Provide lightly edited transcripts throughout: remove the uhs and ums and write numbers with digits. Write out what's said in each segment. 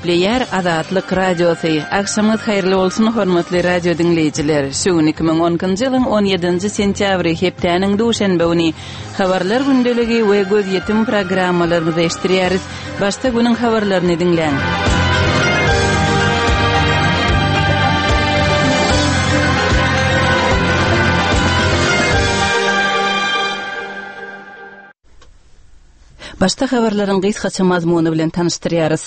Gepleyer Azatlyk Radiosu. Akşamyz hayrly bolsun hormatly radio dinleyijiler. Şu 2010-njy ýylyň 17-nji sentýabry hepdeniň duşanbe güni habarlar gündeligi we göz ýetim programmalaryny beşdirýäris. Başda günüň habarlaryny dinleň. Başta habarlaryň gysgaça mazmuny bilen tanıştyrýarys.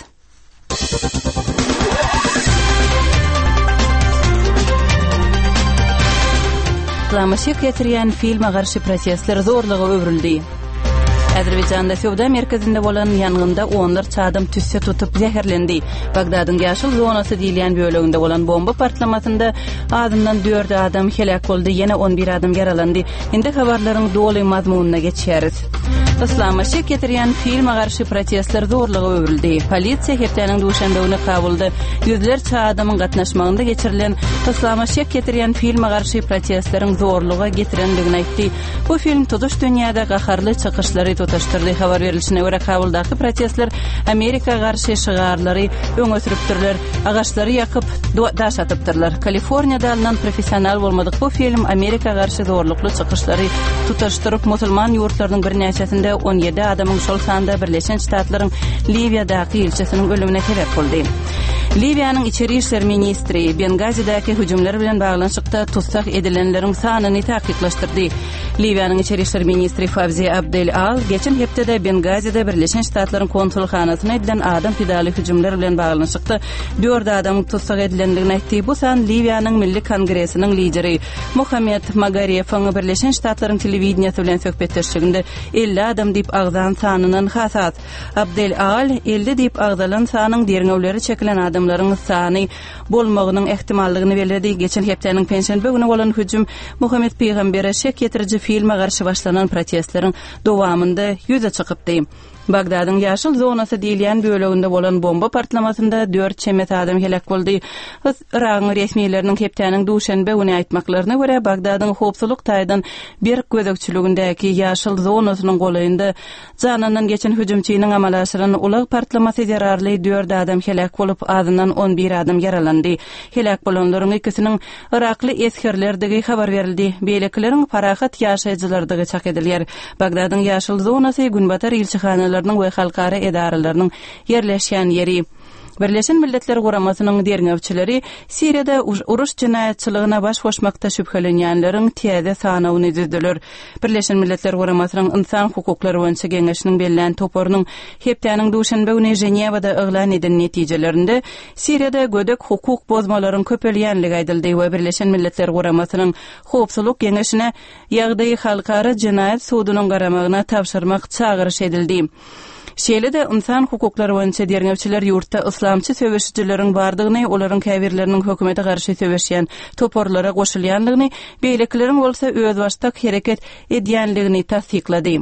Islamaşyk getirýän filme garşy prosesler zorlugy öwrüldi. Azerbaýjanda Sewda merkezinde bolan ýangynda onlarça adam tüsse tutup zäherlendi. Bagdadyň ýaşyl zonasy diýilen böleginde bolan bomba partlamasynda adamdan 4 adam helak boldy, ýene 11 adam yaralandy. Indi habarlaryň doly mazmunyna geçýäris. Islamaşyk getirýän filme garşy prosesler zorlugy öwrüldi. Polisiýa hepdeniň duşanbe güni Kabulda ýüzlerçe adamyň gatnaşmagynda geçirilen Islamaşyk getirýän filme garşy prosesleriň zorlugy getirendigini aýtdy. Bu film tutuş dünýäde gaharly çykyşlary tutaşdyrdy. Habar berilişine görä Kabuldaky prosesler Amerika garşy şygarlary öňe sürüpdirler, agaçlary ýakyp daş atypdyrlar. Kaliforniýada alynan professional bolmadyk bu film Amerika garşy zorlukly çykyşlary tutaşdyryp musulman ýurtlarynyň bir näçesinde 17 adamyň şol sanda Birleşen Ştatlaryň Liviýadaky elçisiniň ölümine sebäp boldy. Liviýanyň içeri işler ministri Bengazidaky hüjümler bilen baglanyşykda tutsak edilenleriň sanyny taýyklaşdyrdy. Liviýanyň içeri işler ministri Fawzi Abdel Al geçen hepdede Bengazida Birleşen Ştatlaryň konsulxanasyna edilen adam pidaly hüjümler bilen baglanyşykda 4 adam tutsak edilendigini aýtdy. Bu san Liviýanyň Milli Kongresiniň lideri Mohamed Magariyewiň Birleşen Ştatlaryň telewizionyasy bilen söhbetleşiginde 50 adam diýip agzan sanynyň hasat. Abdel Al 50 diýip agzalan sanyň derňewleri çekilen adamlaryň sany bolmagynyň ehtimallygyny belirdi. Geçen hepdeniň pensiýanbe güni bolan hüjüm Muhammed Peýgambere şek getiriji filme garşy başlanan protesleriň dowamynda ýüze çykypdy. Bagdadyň ýaşyl zonasy diýilen böleginde bolan bomba partlamasynda 4 çemet adam helak boldy. Iragyň resmiýetleriniň hepdeniň duşanbe güni aýtmaklaryna görä Bagdadyň howpsuzlyk taýdan bir gözekçiligindäki ýaşyl zonasynyň golaýynda jananyň geçen hüjümçiniň amalaşyryny ulag partlamasy zararly 4 adam helak bolup azyndan 11 adam yaralandy. Helak bolanlaryň ikisiniň Irakly eskerlerdigi habar berildi. Beýleklerin parahat ýaşaýjylardygy çak edilýär. Bagdadyň ýaşyl zonasy Günbatar ilçihanalynyň we halkara edaralarynyň ýerleşýän ýeri. Birleşen Milletler Guramasynyň derňewçileri Siriýada uruş jinaýatçylygyna baş goşmakda şüphelenýänleriň täze sanawyny düzdüler. Birleşen Milletler Guramasynyň insan hukuklary boýunça geňeşiniň belirlen toporunyň hepdeniň duşanbe güni Jenewada eglan edilen netijelerinde Siriýada gödek hukuk bozmalaryň köpelýänligi aýdyldy we Birleşen Milletler Guramasynyň howpsuzlyk geňeşine ýagdaý halkara jinaýat sudunyň garamagyna tapşyrmak çagyryş edildi. Şeýle-de insan hukuklary boýunça derňewçiler ýurtda islamçy söwüşçileriň bardygyny, olaryň käbirleriniň hökümete garşy söwüşýän toporlara goşulýanlygyny, beýlekleriň bolsa öz başdak hereket edýänligini tasdiklady.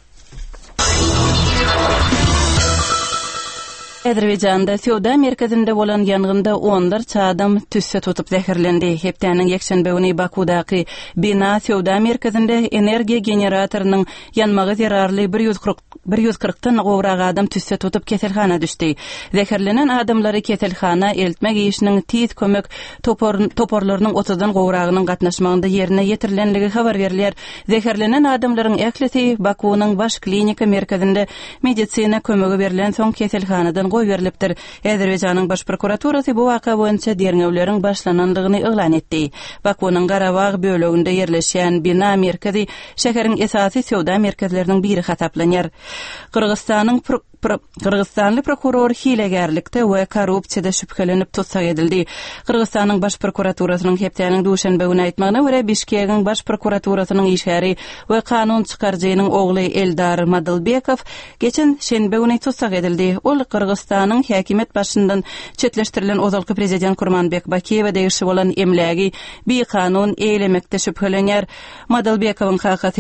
Azerbaýjanda Sewda merkezinde bolan ýangynda onlarça adam tüsse tutup zäherlendi. Hepdeniň ýekşenbe güni Bakudaky bina Sewda merkezinde energiýa generatorynyň ýanmagy zararly 140-dan gowrak adam tüsse tutup keselhana düşdi. Zäherlenen adamlary keselhana eltmek işiniň tiz kömek toporlarynyň 30-dan gowragynyň gatnaşmagynda ýerine ýetirilenligi habar berilýär. Zäherlenen adamlaryň ählisi Bakunyň baş klinika merkezinde medisina kömegi berilen soň keselhanadan goý berilipdir. Azerbaýjanyň baş prokuraturasy bu waka boýunça derňewleriň başlanandygyny eglan etdi. Bakunyň Garabag böleginde ýerleşýän bina merkezi şäheriň esasy sewda merkezleriniň biri hasaplanýar. Kırgızstanly prokuror hilegerlikde we korrupsiýada şüphelenip tutsak edildi. Kırgızstanyň baş prokuraturasynyň hepdeniň duşanbe güni aýtmagyna görä Bişkegiň baş prokuraturasynyň işgäri we kanun çykarjynyň ogly Eldar Madylbekow geçen şenbe güni tutsak edildi. Ol Kırgızstanyň häkimet başyndan çetleşdirilen ozalky prezident Kurmanbek Bakiýewe degişi bolan emlägi bir kanun eýlemekde şüphelenýär. Madylbekowyň hakysy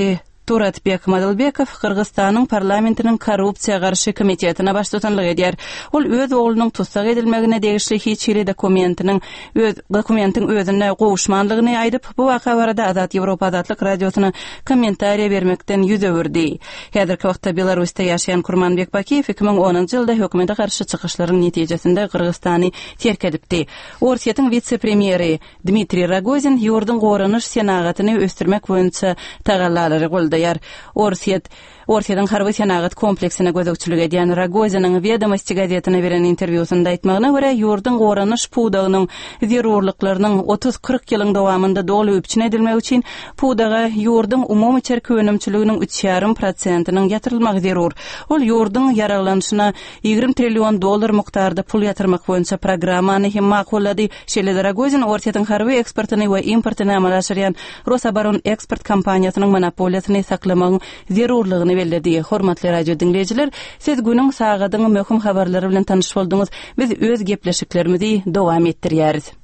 Turatbek Madalbekov Kırgızstanyň parlamentiniň korrupsiýa garşy komitetine baş tutanlyk edýär. Ol öz oglunyň tutsak edilmegine degişli hiç biri dokumentin özüne gowuşmanlygyny aýdyp, bu waka barada Azat Ýewropa Azatlyk radiosyna kommentariýa bermekden ýüz öwürdi. Häzirki wagtda Belarusda ýaşaýan Kurmanbek Bakiýew 2010-njy ýylda hökümete garşy çykyşlaryň netijesinde Kırgızstany terk edipdi. Orsiýetiň vitse-premieri Dmitriy Rogozin ýurdun goranyş senagatyny östürmek boýunça tagallalary goldaýar. Orsiýetiň harby senagat kompleksine gözükçülük edýän Rogoziniň Vedomosti gazetine beren interwýusynda aýtmagyna görä, ýurdun goranyş puwdagynyň zerurlyklarynyň 30-40 ýylyň dowamında dogly öpçün edilmek üçin puwdaga ýurdun umumy içerik önümçiliginiň 3,5%-nyň ýatyrylmagy zerur. Ol ýurdun ýaraglanyşyna 20 trillion dollar mukdarda pul ýatyrmak boýunça programmany hem makullady. Şeýle Rogozin Orsiýetiň harby eksportyny we importyny amala aşyrýan Rosabaron eksport kompaniýasynyň monopoliýasyny saklamagyň zerurlygyny belledi. Hormatly radio dinleyijiler, siz günüň sagadyň möhüm habarlary bilen tanyş boldyňyz. Biz öz gepleşiklerimizi dowam etdirýäris.